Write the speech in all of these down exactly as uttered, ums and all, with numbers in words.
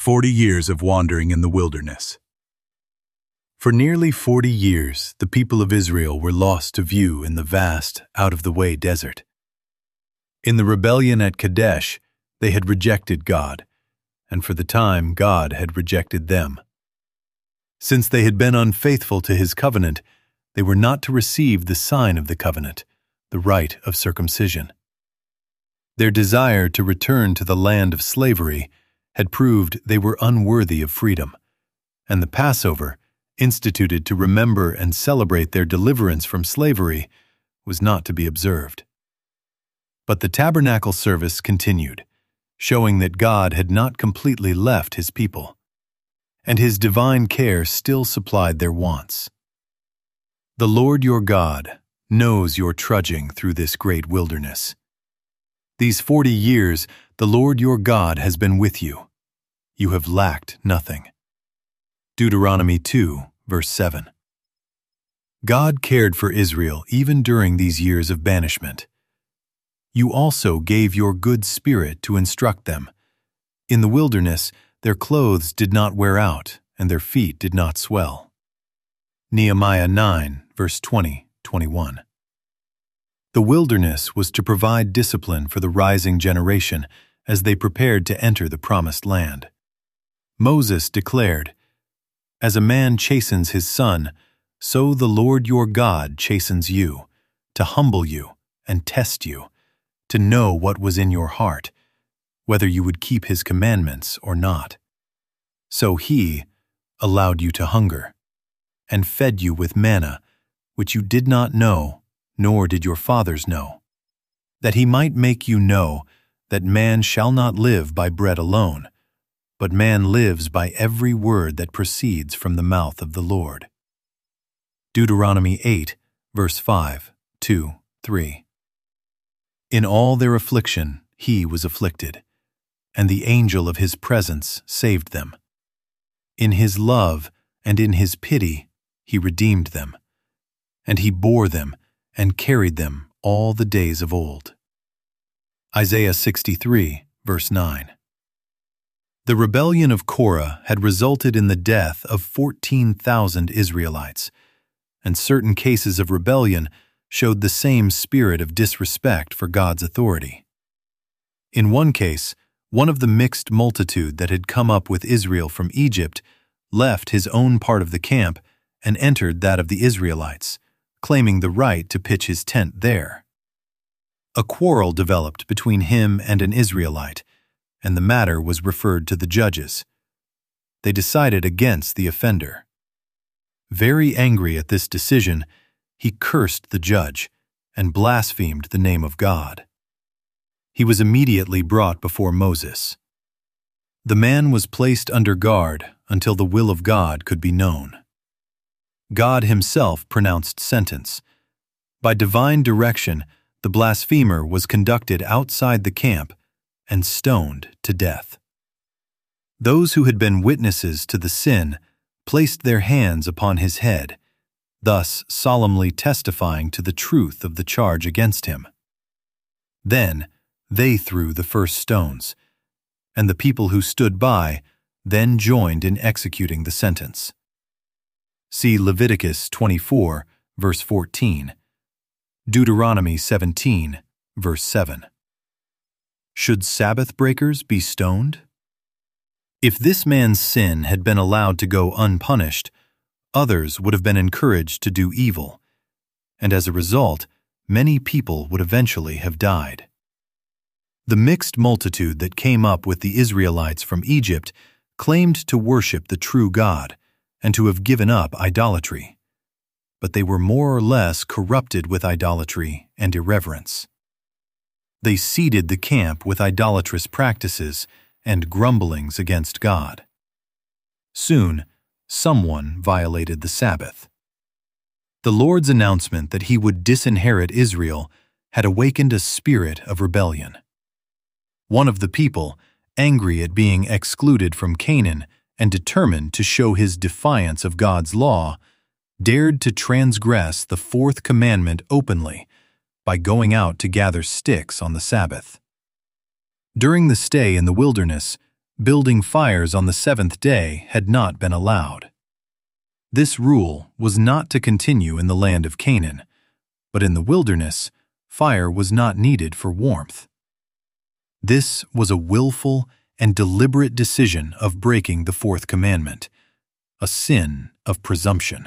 Forty years of wandering in the wilderness. For nearly forty years, the people of Israel were lost to view in the vast, out-of-the-way desert. In the rebellion at Kadesh, they had rejected God, and for the time God had rejected them. Since they had been unfaithful to His covenant, they were not to receive the sign of the covenant, the rite of circumcision. Their desire to return to the land of slavery had proved they were unworthy of freedom, and the Passover, instituted to remember and celebrate their deliverance from slavery, was not to be observed. But the tabernacle service continued, showing that God had not completely left His people, and His divine care still supplied their wants. The Lord your God knows your trudging through this great wilderness. These forty years the Lord your God has been with you. You have lacked nothing. Deuteronomy two, verse seven. God cared for Israel even during these years of banishment. You also gave your good spirit to instruct them. In the wilderness, their clothes did not wear out, and their feet did not swell. Nehemiah nine, verse twenty, twenty-one. The wilderness was to provide discipline for the rising generation as they prepared to enter the promised land. Moses declared, "As a man chastens his son, so the Lord your God chastens you, to humble you and test you, to know what was in your heart, whether you would keep His commandments or not. So He allowed you to hunger, and fed you with manna, which you did not know, nor did your fathers know, that He might make you know that man shall not live by bread alone, but man lives by every word that proceeds from the mouth of the Lord." Deuteronomy eight, verse five, two, three. In all their affliction He was afflicted, and the angel of His presence saved them. In His love and in His pity He redeemed them, and He bore them and carried them all the days of old. Isaiah sixty-three, verse nine. The rebellion of Korah had resulted in the death of fourteen thousand Israelites, and certain cases of rebellion showed the same spirit of disrespect for God's authority. In one case, one of the mixed multitude that had come up with Israel from Egypt left his own part of the camp and entered that of the Israelites, claiming the right to pitch his tent there. A quarrel developed between him and an Israelite, and the matter was referred to the judges. They decided against the offender. Very angry at this decision, he cursed the judge and blasphemed the name of God. He was immediately brought before Moses. The man was placed under guard until the will of God could be known. God Himself pronounced sentence. By divine direction, the blasphemer was conducted outside the camp and stoned to death. Those who had been witnesses to the sin placed their hands upon his head, thus solemnly testifying to the truth of the charge against him. Then they threw the first stones, and the people who stood by then joined in executing the sentence. See Leviticus twenty-four, verse fourteen, Deuteronomy seventeen, verse seven. Should Sabbath breakers be stoned? If this man's sin had been allowed to go unpunished, others would have been encouraged to do evil, and as a result, many people would eventually have died. The mixed multitude that came up with the Israelites from Egypt claimed to worship the true God and to have given up idolatry, but they were more or less corrupted with idolatry and irreverence. They seeded the camp with idolatrous practices and grumblings against God. Soon, someone violated the Sabbath. The Lord's announcement that He would disinherit Israel had awakened a spirit of rebellion. One of the people, angry at being excluded from Canaan and determined to show his defiance of God's law, dared to transgress the fourth commandment openly by going out to gather sticks on the Sabbath. During the stay in the wilderness, building fires on the seventh day had not been allowed. This rule was not to continue in the land of Canaan, but in the wilderness, fire was not needed for warmth. This was a willful and deliberate decision of breaking the fourth commandment, a sin of presumption.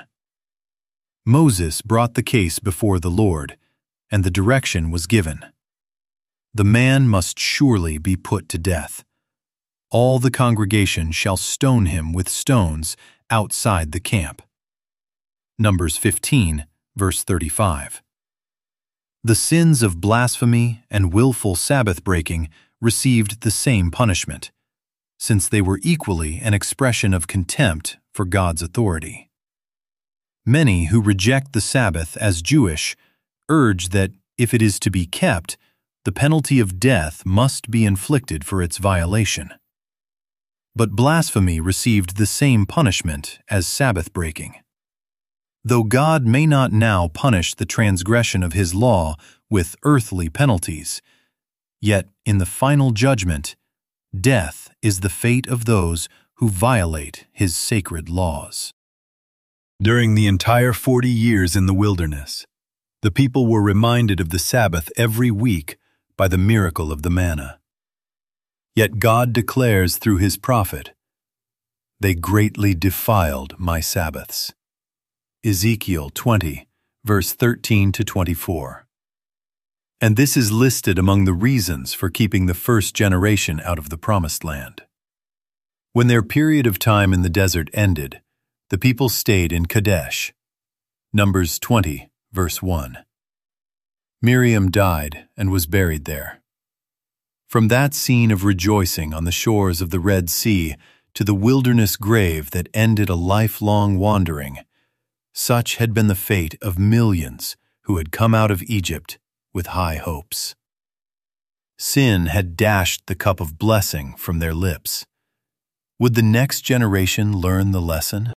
Moses brought the case before the Lord, and the direction was given. The man must surely be put to death. All the congregation shall stone him with stones outside the camp. Numbers fifteen, verse thirty-five. The sins of blasphemy and willful Sabbath breaking received the same punishment, since they were equally an expression of contempt for God's authority. Many who reject the Sabbath as Jewish urge that if it is to be kept, the penalty of death must be inflicted for its violation. But blasphemy received the same punishment as Sabbath breaking. Though God may not now punish the transgression of His law with earthly penalties, yet in the final judgment, death is the fate of those who violate His sacred laws. During the entire forty years in the wilderness, the people were reminded of the Sabbath every week by the miracle of the manna. Yet God declares through His prophet, "They greatly defiled my Sabbaths." Ezekiel twenty, verse thirteen to twenty-four. And this is listed among the reasons for keeping the first generation out of the Promised Land. When their period of time in the desert ended, the people stayed in Kadesh. Numbers twenty, verse one. Miriam died and was buried there. From that scene of rejoicing on the shores of the Red Sea to the wilderness grave that ended a lifelong wandering, such had been the fate of millions who had come out of Egypt with high hopes. Sin had dashed the cup of blessing from their lips. Would the next generation learn the lesson?